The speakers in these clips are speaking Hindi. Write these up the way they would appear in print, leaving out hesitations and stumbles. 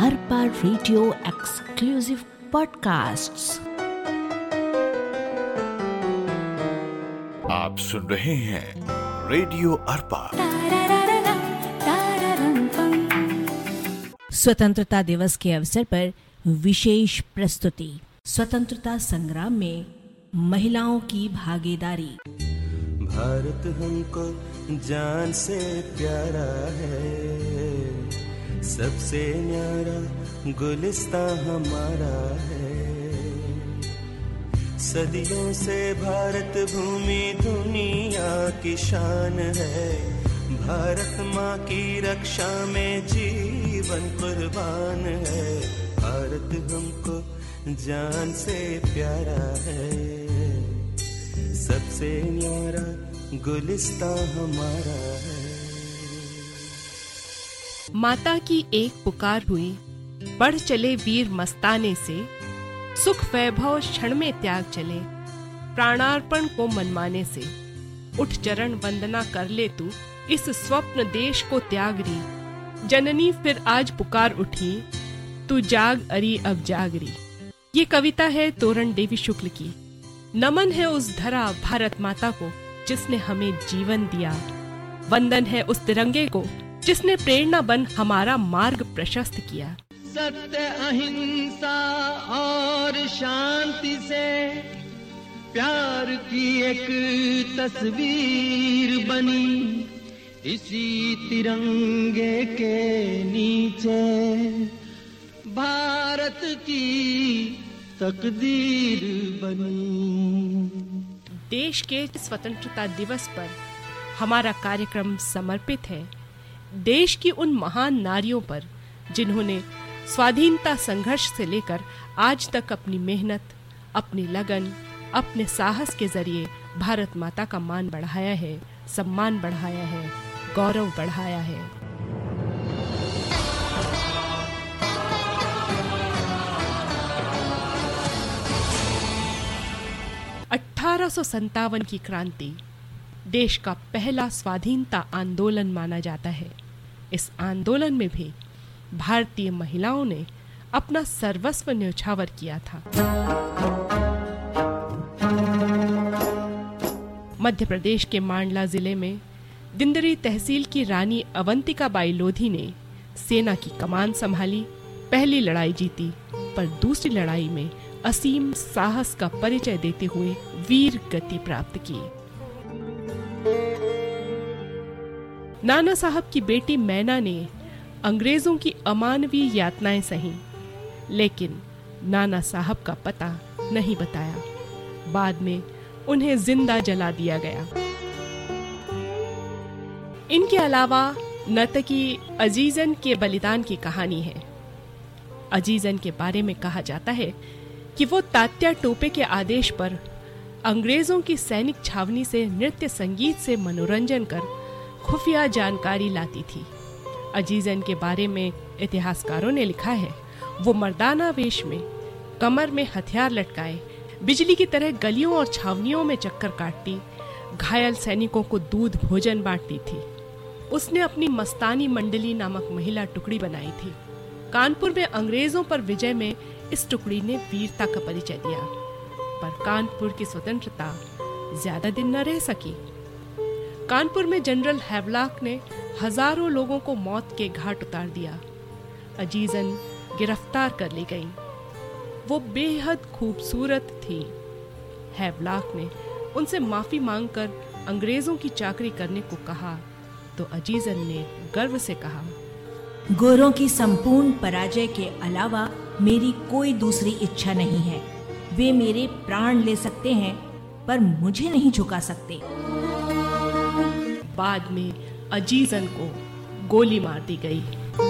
Arpa radio exclusive podcasts. आप सुन रहे हैं रेडियो अरपा। स्वतंत्रता दिवस के अवसर पर विशेष प्रस्तुति। स्वतंत्रता संग्राम में महिलाओं की भागीदारी। भारत हमको जान से प्यारा है, सबसे न्यारा गुलिस्तां हमारा है। सदियों से भारत भूमि दुनिया की शान है, भारत माँ की रक्षा में जीवन कुर्बान है। भारत हमको जान से प्यारा है, सबसे न्यारा गुलिस्तां हमारा है। माता की एक पुकार हुई, बढ़ चले वीर मस्ताने से, सुख वैभव क्षण में त्याग चले, प्राणार्पण को मनमाने से। उठ चरण वंदना कर ले तू, इस स्वप्न देश को त्याग री। जननी फिर आज पुकार उठी, तू जाग अरी अब जाग री। ये कविता है तोरण देवी शुक्ल की। नमन है उस धरा भारत माता को जिसने हमें जीवन दिया। वंदन है उस तिरंगे को जिसने प्रेरणा बन हमारा मार्ग प्रशस्त किया। सत्य अहिंसा और शांति से प्यार की एक तस्वीर बनी, इसी तिरंगे के नीचे भारत की तकदीर बनी। देश के स्वतंत्रता दिवस पर हमारा कार्यक्रम समर्पित है देश की उन महान नारियों पर जिन्होंने स्वाधीनता संघर्ष से लेकर आज तक अपनी मेहनत, अपनी लगन, अपने साहस के जरिए भारत माता का मान बढ़ाया है, सम्मान बढ़ाया है, गौरव बढ़ाया है। (1857) की क्रांति देश का पहला स्वाधीनता आंदोलन माना जाता है। इस आंदोलन में भी भारतीय महिलाओं ने अपना सर्वस्व न्यौछावर किया था। मध्य प्रदेश के मांडला जिले में दिंदरी तहसील की रानी अवंतिका बाई लोधी ने सेना की कमान संभाली, पहली लड़ाई जीती, पर दूसरी लड़ाई में असीम साहस का परिचय देते हुए वीर गति प्राप्त की। नाना साहब की बेटी मैना ने अंग्रेजों की अमानवीय यातनाएं सही, लेकिन नाना साहब का पता नहीं बताया। बाद में उन्हें जिंदा जला दिया गया। इनके अलावा नर्तकी अजीजन के बलिदान की कहानी है। अजीजन के बारे में कहा जाता है कि वो तात्या टोपे के आदेश पर अंग्रेजों की सैनिक छावनी से नृत्य संगीत से मनोरंजन कर खुफिया जानकारी लाती थी। अजीजन के बारे में इतिहासकारों ने लिखा है, वो मर्दाना वेश में, कमर में हथियार लटकाए, बिजली की तरह गलियों और छावनियों में चक्कर काटती, घायल सैनिकों को दूध भोजन बांटती थी। उसने अपनी मस्तानी मंडली नामक महिला टुकड़ी बनाई थी। कानपुर में अंग्रेजों पर विजय में इस टुकड़ी ने वीरता का परिचय दिया, पर कानपुर की स्वतंत्रता ज्यादा दिन न रह सकी। कानपुर में जनरल हैवलॉक ने हजारों लोगों को मौत के घाट उतार दिया। अजीजन गिरफ्तार कर ली गई। वो बेहद खूबसूरत थी। हैवलॉक ने उनसे माफी मांगकर अंग्रेजों की चाकरी करने को कहा, तो अजीजन ने गर्व से कहा, गोरों की संपूर्ण पराजय के अलावा मेरी कोई दूसरी इच्छा नहीं है। वे मेरे प्राण ले सकते हैं पर मुझे नहीं झुका सकते। बाद में अजीजन को गोली मार दी गई।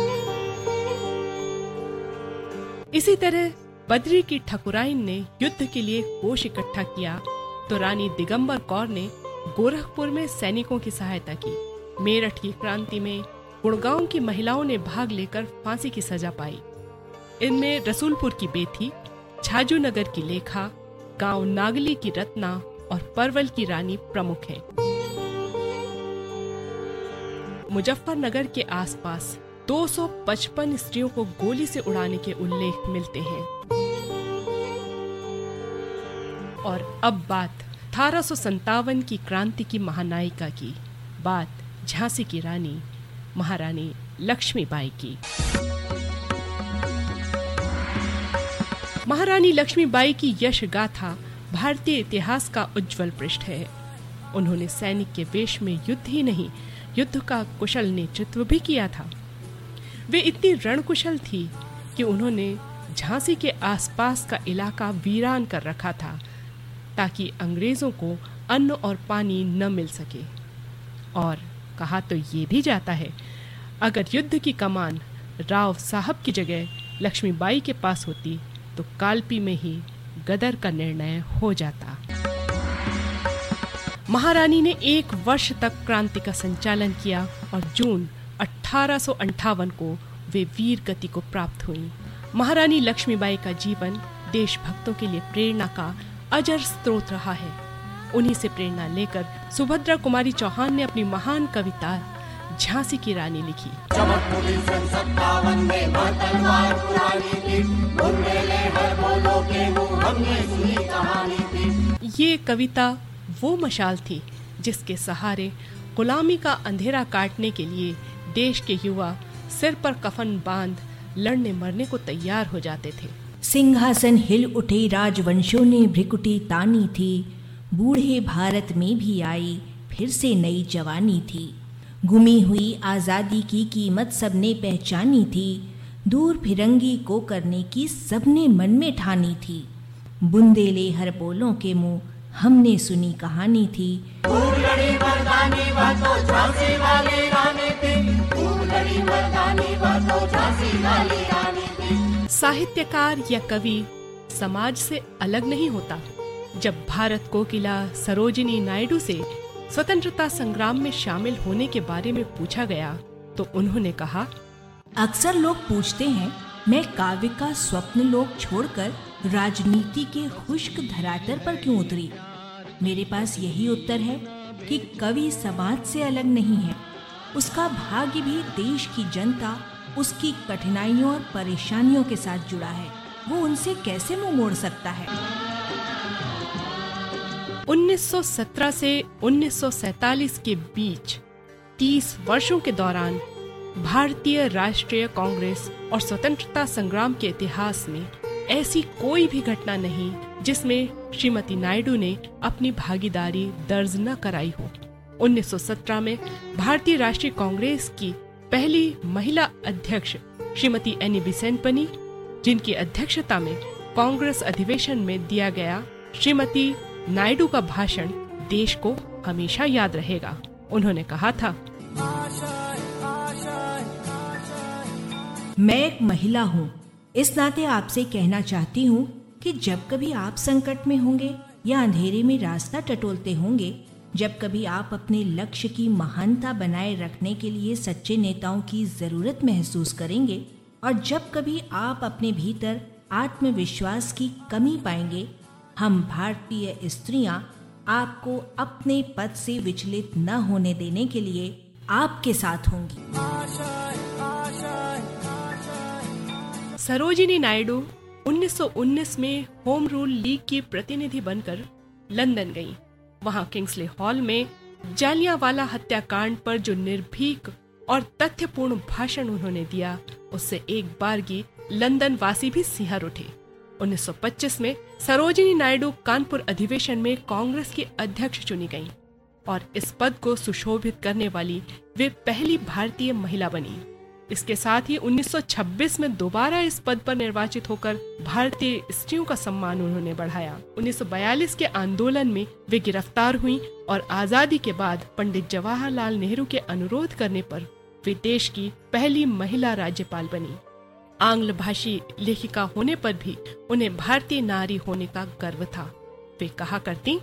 इसी तरह बद्री की ठकुराइन ने युद्ध के लिए कोष इकट्ठा किया, तो रानी दिगंबर कौर ने गोरखपुर में सैनिकों की सहायता की। मेरठ की क्रांति में गुड़गांव की महिलाओं ने भाग लेकर फांसी की सजा पाई। इनमें रसूलपुर की बेथी, छाजूनगर की लेखा, गांव नागली की रत्ना और परवल की रानी प्रमुख हैं। मुजफ्फरनगर के आसपास 255 स्त्रियों को गोली से उड़ाने के उल्लेख मिलते हैं। और अब बात 1857 की क्रांति की महानायिका की, बात झांसी की रानी महारानी लक्ष्मीबाई की। महारानी लक्ष्मीबाई की यश गाथा भारतीय इतिहास का उज्जवल पृष्ठ है। उन्होंने सैनिक के वेश में युद्ध ही नहीं, युद्ध का कुशल नेतृत्व भी किया था। वे इतनी रणकुशल थी कि उन्होंने झांसी के आसपास का इलाका वीरान कर रखा था ताकि अंग्रेजों को अन्न और पानी न मिल सके। और कहा तो ये भी जाता है, अगर युद्ध की कमान राव साहब की जगह लक्ष्मीबाई के पास होती तो कालपी में ही गदर का निर्णय हो जाता। महारानी ने 1 वर्ष तक क्रांति का संचालन किया और जून 1858 को वे वीर गति को प्राप्त हुईं। महारानी लक्ष्मीबाई का जीवन देशभक्तों के लिए प्रेरणा का अजर स्रोत रहा है। उन्हीं से प्रेरणा लेकर सुभद्रा कुमारी चौहान ने अपनी महान कविता झांसी की रानी लिखी। ये कविता वो मशाल थी जिसके सहारे गुलामी का अंधेरा काटने के लिए देश के युवा सिर पर कफन बांध लड़ने मरने को तैयार हो जाते थे। सिंहासन हिल उठे, राजवंशों ने भ्रिकुटी तानी थी, बूढ़े भारत में भी आई फिर से नई जवानी थी। गुमी हुई आजादी की कीमत सबने पहचानी थी, दूर फिरंगी को करने की सबने मन में ठानी थी। बुंदेले हर बोलों के मुंह हमने सुनी कहानी थी। खूब लड़ी मर्दानी वह तो झांसी वाली रानी थी, खूब लड़ी मर्दानी वह तो झांसी वाली रानी थी। साहित्यकार या कवि समाज से अलग नहीं होता। जब भारत कोकिला सरोजिनी नायडू से स्वतंत्रता संग्राम में शामिल होने के बारे में पूछा गया तो उन्होंने कहा, अक्सर लोग पूछते हैं मैं काव्य का स्वप्न लोक छोड़कर राजनीति के खुश्क धरातल पर क्यों उतरी। मेरे पास यही उत्तर है कि कवि समाज से अलग नहीं है। उसका भाग्य भी देश की जनता उसकी कठिनाइयों और परेशानियों के साथ जुड़ा है। वो उनसे कैसे मुंह मोड़ सकता है। 1917 से 1947 के बीच 30 वर्षों के दौरान भारतीय राष्ट्रीय कांग्रेस और स्वतंत्रता संग्राम के इतिहास में ऐसी कोई भी घटना नहीं जिसमें श्रीमती नायडू ने अपनी भागीदारी दर्ज न कराई हो। 1917 में भारतीय राष्ट्रीय कांग्रेस की पहली महिला अध्यक्ष श्रीमती एनी बेसेंट बनी, जिनकी अध्यक्षता में कांग्रेस अधिवेशन में दिया गया श्रीमती नायडू का भाषण देश को हमेशा याद रहेगा। उन्होंने कहा था, मैं एक महिला हूँ, इस नाते आपसे कहना चाहती हूँ कि जब कभी आप संकट में होंगे या अंधेरे में रास्ता टटोलते होंगे, जब कभी आप अपने लक्ष्य की महानता बनाए रखने के लिए सच्चे नेताओं की जरूरत महसूस करेंगे और जब कभी आप अपने भीतर आत्मविश्वास की कमी पाएंगे, हम भारतीय स्त्रियां आपको अपने पद से विचलित न होने देने के लिए आपके साथ होंगी। सरोजिनी नायडू 1919 में होम रूल लीग की प्रतिनिधि बनकर लंदन गईं। वहां किंग्सले हॉल में जालियांवाला हत्याकांड पर जो निर्भीक और तथ्यपूर्ण भाषण उन्होंने दिया, उससे एक बारगी लंदन वासी भी सिहर उठे। 1925 में सरोजिनी नायडू कानपुर अधिवेशन में कांग्रेस की अध्यक्ष चुनी गईं और इस पद को सुशोभित करने वाली वे पहली भारतीय महिला बनी। इसके साथ ही 1926 में दोबारा इस पद पर निर्वाचित होकर भारतीय स्त्रियों का सम्मान उन्होंने बढ़ाया। 1942 के आंदोलन में वे गिरफ्तार हुईं और आजादी के बाद पंडित जवाहरलाल नेहरू के अनुरोध करने पर वे देश की पहली महिला राज्यपाल बनी। आंग्ल भाषी लेखिका होने पर भी उन्हें भारतीय नारी होने का गर्व था। वे कहा करती,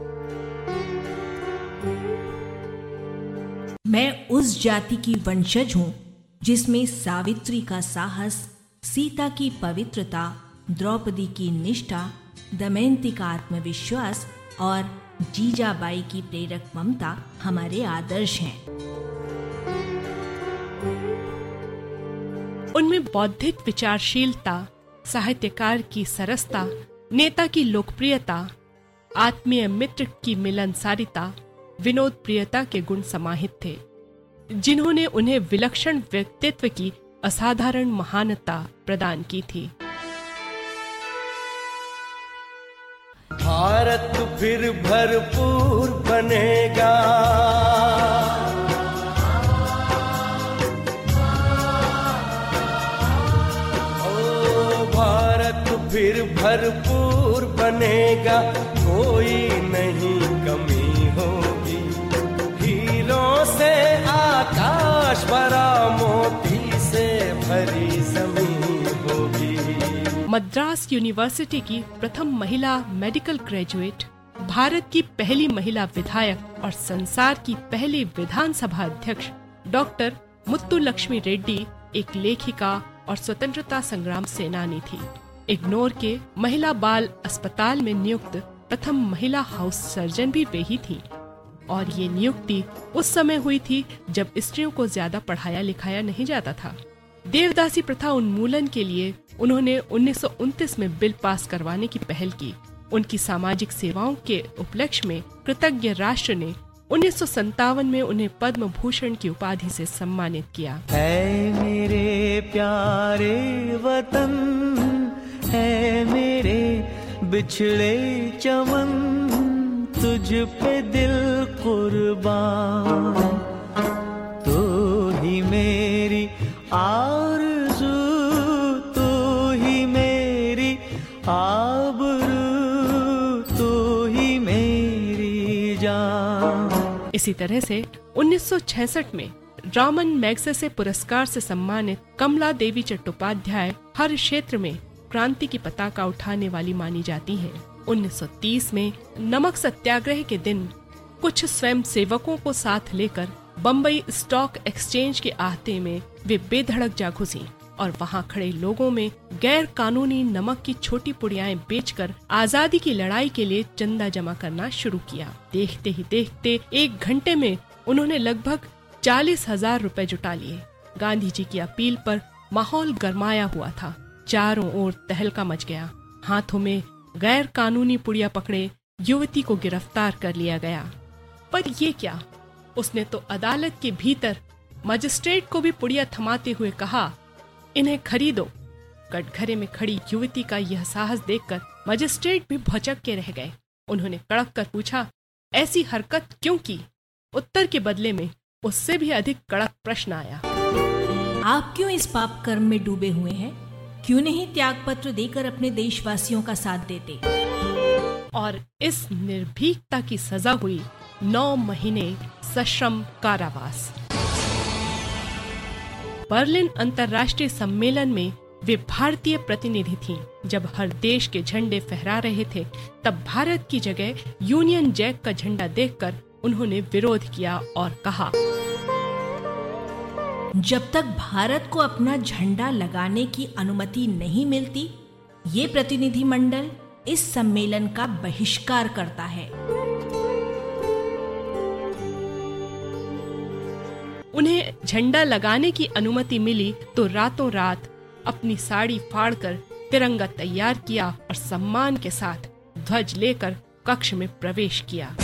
मैं उस जाति की वंशज हूँ जिसमें सावित्री का साहस, सीता की पवित्रता, द्रौपदी की निष्ठा, दमयंती का आत्मविश्वास और जीजाबाई की प्रेरक ममता हमारे आदर्श हैं। उनमें बौद्धिक विचारशीलता, साहित्यकार की सरसता, नेता की लोकप्रियता, आत्मीय मित्र की मिलनसारिता, विनोद प्रियता के गुण समाहित थे, जिन्होंने उन्हें विलक्षण व्यक्तित्व की असाधारण महानता प्रदान की थी। भारत फिर भरपूर बनेगा, फिर भरपूर बनेगा, कोई नहीं कमी होगी, हीरों से आकाश भरा, मोती से भरी जमीन होगी। मद्रास यूनिवर्सिटी की प्रथम महिला मेडिकल ग्रेजुएट, भारत की पहली महिला विधायक और संसार की पहली विधानसभा अध्यक्ष डॉक्टर मुत्तुलक्ष्मी रेड्डी एक लेखिका और स्वतंत्रता संग्राम सेनानी थी। इग्नोर के महिला बाल अस्पताल में नियुक्त प्रथम महिला हाउस सर्जन भी वे ही थी, और ये नियुक्ति उस समय हुई थी जब स्त्रियों को ज्यादा पढ़ाया लिखाया नहीं जाता था। देवदासी प्रथा उन्मूलन के लिए उन्होंने 1929 में बिल पास करवाने की पहल की। उनकी सामाजिक सेवाओं के उपलक्ष्य में कृतज्ञ राष्ट्र ने 1957 में उन्हें पद्म भूषण की उपाधि से सम्मानित किया। है मेरे प्यारे वतन, है मेरे बिछड़े चमन, तुझ पे दिल कुर्बान, तू ही मेरी आरज़ू, तू ही मेरी आबरू, तू ही मेरी जान। इसी तरह से 1966 में रॉमन मैग्सेसे पुरस्कार से सम्मानित कमला देवी चट्टोपाध्याय हर क्षेत्र में क्रांति की पताका उठाने वाली मानी जाती हैं। 1930 में नमक सत्याग्रह के दिन कुछ स्वयं सेवकों को साथ लेकर बम्बई स्टॉक एक्सचेंज के आहते में वे बेधड़क जा घुसी और वहां खड़े लोगों में गैर कानूनी नमक की छोटी पुड़ियाएं बेचकर आजादी की लड़ाई के लिए चंदा जमा करना शुरू किया। देखते ही देखते 1 घंटे में उन्होंने लगभग 40,000 रुपए जुटा लिए। गांधी जी की अपील पर माहौल गरमाया हुआ था। चारों ओर तहलका मच गया। हाथों में गैर कानूनी पुड़िया पकड़े युवती को गिरफ्तार कर लिया गया। पर ये क्या, उसने तो अदालत के भीतर मजिस्ट्रेट को भी पुड़िया थमाते हुए कहा, इन्हें खरीदो। कटघरे में खड़ी युवती का यह साहस देखकर मजिस्ट्रेट भी भौचक के रह गए। उन्होंने कड़क कर पूछा, ऐसी हरकत क्यों की? उत्तर के बदले में उससे भी अधिक कड़क प्रश्न आया, आप क्यों इस पाप कर्म में डूबे हुए हैं? क्यों नहीं त्याग पत्र देकर अपने देशवासियों का साथ देते? और इस निर्भीकता की सजा हुई 9 महीने सश्रम कारावास। बर्लिन अंतर्राष्ट्रीय सम्मेलन में वे भारतीय प्रतिनिधि थीं। जब हर देश के झंडे फहरा रहे थे, तब भारत की जगह यूनियन जैक का झंडा देखकर उन्होंने विरोध किया और कहा, जब तक भारत को अपना झंडा लगाने की अनुमति नहीं मिलती, ये प्रतिनिधिमंडल इस सम्मेलन का बहिष्कार करता है। उन्हें झंडा लगाने की अनुमति मिली तो रातों रात अपनी साड़ी फाड़कर तिरंगा तैयार किया और सम्मान के साथ ध्वज लेकर कक्ष में प्रवेश किया।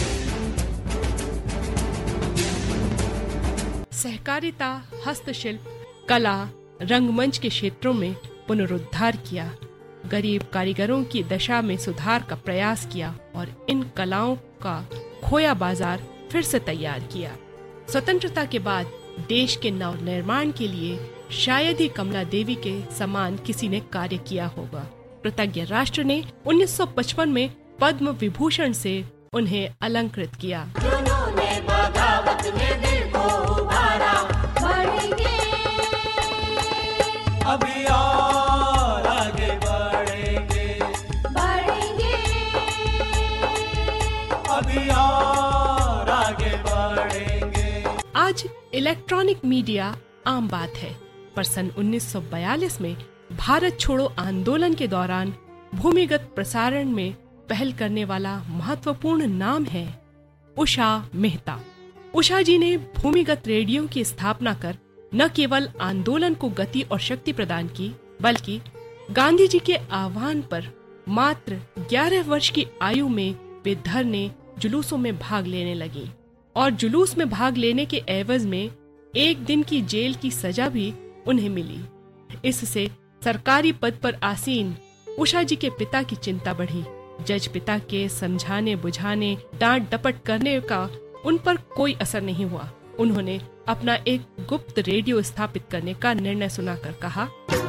सहकारिता, हस्तशिल्प, कला, रंगमंच के क्षेत्रों में पुनरुद्धार किया। गरीब कारीगरों की दशा में सुधार का प्रयास किया और इन कलाओं का खोया बाजार फिर से तैयार किया। स्वतंत्रता के बाद देश के नव निर्माण के लिए शायद ही कमला देवी के समान किसी ने कार्य किया होगा। कृतज्ञ राष्ट्र ने 1955 में पद्म विभूषण से उन्हें अलंकृत किया। अभी और आगे बढ़ेंगे, बढ़ेंगे, अभी और आगे बढ़ेंगे। आज इलेक्ट्रॉनिक मीडिया आम बात है, पर सन 1942 में भारत छोड़ो आंदोलन के दौरान भूमिगत प्रसारण में पहल करने वाला महत्वपूर्ण नाम है उषा मेहता। उषा जी ने भूमिगत रेडियो की स्थापना कर न केवल आंदोलन को गति और शक्ति प्रदान की, बल्कि गांधी जी के आह्वान पर मात्र 11 वर्ष की आयु में वे धरने जुलूसों में भाग लेने लगी और जुलूस में भाग लेने के एवज में 1 दिन की जेल की सजा भी उन्हें मिली। इससे सरकारी पद पर आसीन उषा जी के पिता की चिंता बढ़ी। जज पिता के समझाने बुझाने डांट डपट करने का उन पर कोई असर नहीं हुआ। उन्होंने अपना एक गुप्त रेडियो स्थापित करने का निर्णय सुनाकर कहा,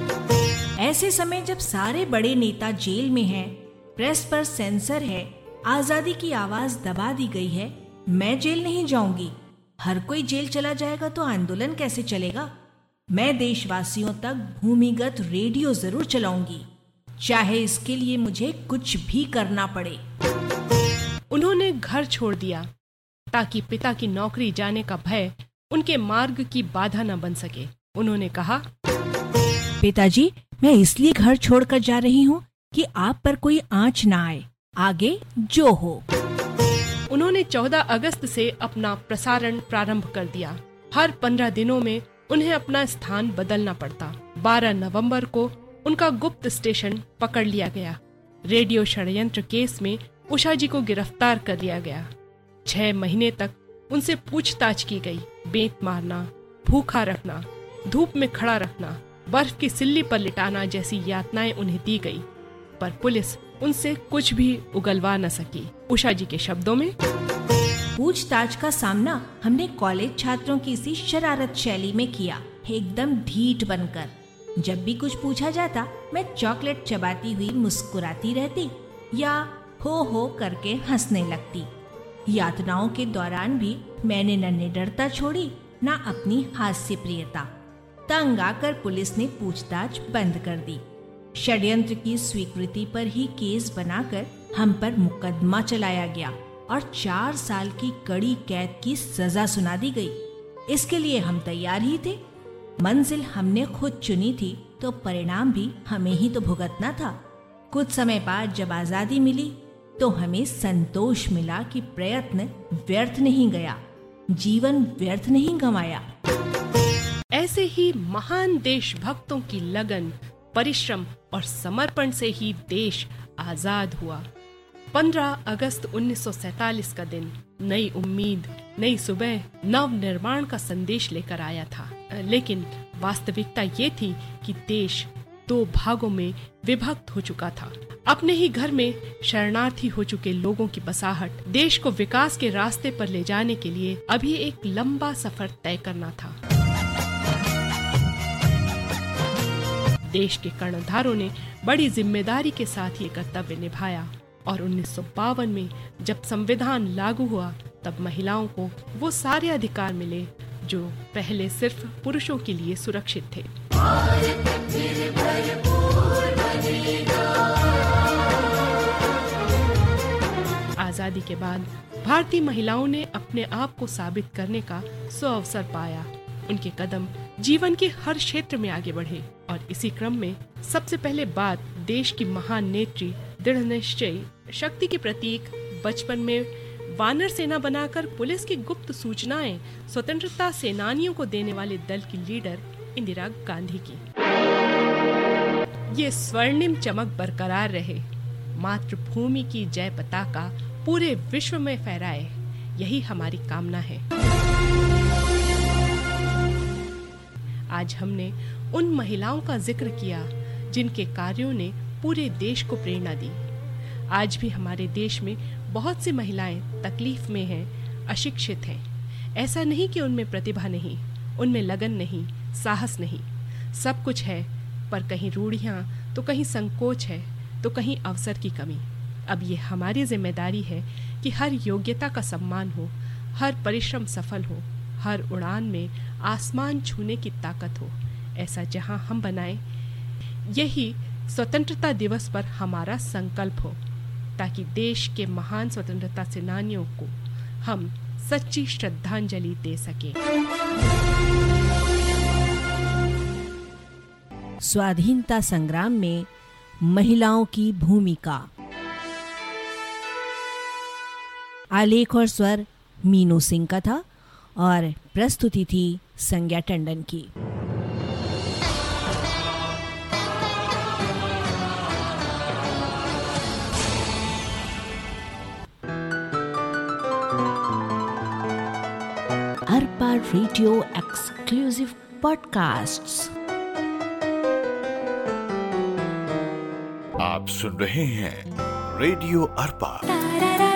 ऐसे समय जब सारे बड़े नेता जेल में हैं, प्रेस पर सेंसर है, आजादी की आवाज दबा दी गई है, मैं जेल नहीं जाऊंगी। हर कोई जेल चला जाएगा तो आंदोलन कैसे चलेगा? मैं देशवासियों तक भूमिगत रेडियो जरूर चलाऊंगी, चाहे इसके लिए मुझे कुछ भी करना पड़े। उन्होंने घर छोड़ दिया ताकि पिता की नौकरी जाने का भय उनके मार्ग की बाधा न बन सके। उन्होंने कहा, पिताजी, मैं इसलिए घर छोड़कर जा रही हूँ कि आप पर कोई आंच ना आए, आगे जो हो। उन्होंने 14 अगस्त से अपना प्रसारण प्रारंभ कर दिया। हर 15 दिनों में उन्हें अपना स्थान बदलना पड़ता। 12 नवंबर को उनका गुप्त स्टेशन पकड़ लिया गया। रेडियो षड्यंत्र केस में उषा जी को गिरफ्तार कर लिया गया। 6 महीने तक उनसे पूछताछ की गई। बेंत मारना, भूखा रखना, धूप में खड़ा रखना, बर्फ की सिल्ली पर लिटाना जैसी यातनाएं उन्हें दी गई, पर पुलिस उनसे कुछ भी उगलवा न सकी। उषा जी के शब्दों में, पूछताछ का सामना हमने कॉलेज छात्रों की इसी शरारत शैली में किया, एकदम ढीठ बनकर। जब भी कुछ पूछा जाता, मैं चॉकलेट चबाती हुई मुस्कुराती रहती या हो करके हंसने लगती। यातनाओं के दौरान भी मैंने न निडरता छोड़ी, न अपनी हास्य प्रियता। तंग आकर पुलिस ने पूछताछ बंद कर दी। षड्यंत्र की स्वीकृति पर ही केस बनाकर हम पर मुकदमा चलाया गया और 4 साल की कड़ी कैद की सजा सुना दी गई। इसके लिए हम तैयार ही थे। मंजिल हमने खुद चुनी थी तो परिणाम भी हमें ही तो भुगतना था। कुछ समय बाद जब आजादी मिली तो हमें संतोष मिला कि प्रयत्न व्यर्थ नहीं गया, जीवन व्यर्थ नहीं गंवाया। ऐसे ही महान देशभक्तों की लगन, परिश्रम और समर्पण से ही देश आजाद हुआ। 15 अगस्त 1947 का दिन नई उम्मीद, नई सुबह, नव निर्माण का संदेश लेकर आया था। लेकिन वास्तविकता ये थी कि देश 2 भागों में विभक्त हो चुका था। अपने ही घर में शरणार्थी हो चुके लोगों की बसाहट देश को विकास के रास्ते पर ले जाने के लिए अभी एक लंबा सफर तय करना था। देश के कर्णधारों ने बड़ी जिम्मेदारी के साथ ये कर्तव्य निभाया और 1952 में जब संविधान लागू हुआ तब महिलाओं को वो सारे अधिकार मिले जो पहले सिर्फ पुरुषों के लिए सुरक्षित थे। आजादी के बाद भारतीय महिलाओं ने अपने आप को साबित करने का सुअवसर पाया। उनके कदम जीवन के हर क्षेत्र में आगे बढ़े और इसी क्रम में सबसे पहले बात देश की महान नेत्री, दृढ़ निश्चयी, शक्ति के प्रतीक, बचपन में वानर सेना बनाकर पुलिस की गुप्त सूचनाएं स्वतंत्रता सेनानियों को देने वाले दल की लीडर इंदिरा गांधी की। ये स्वर्णिम चमक बरकरार रहे, मातृभूमि की जय पताका पूरे विश्व में फहराए, यही हमारी कामना है। आज हमने उन महिलाओं का जिक्र किया जिनके कार्यों ने पूरे देश को प्रेरणा दी। आज भी हमारे देश में बहुत सी महिलाएं तकलीफ में हैं, अशिक्षित हैं। ऐसा नहीं कि उनमें प्रतिभा नहीं, उनमें लगन नहीं, साहस नहीं, सब कुछ है, पर कहीं रूढ़ियां तो कहीं संकोच है तो कहीं अवसर की कमी। अब ये हमारी जिम्मेदारी है कि हर योग्यता का सम्मान हो, हर परिश्रम सफल हो, हर उड़ान में आसमान छूने की ताकत हो। ऐसा जहां हम बनाएं, यही स्वतंत्रता दिवस पर हमारा संकल्प हो, ताकि देश के महान स्वतंत्रता सेनानियों को हम सच्ची श्रद्धांजलि दे सकें। स्वाधीनता संग्राम में महिलाओं की भूमिका। आलेख और स्वर मीनू सिंह का था और प्रस्तुति थी संज्ञा टंडन की। Arpa radio exclusive podcasts. आप सुन रहे हैं रेडियो अरपा।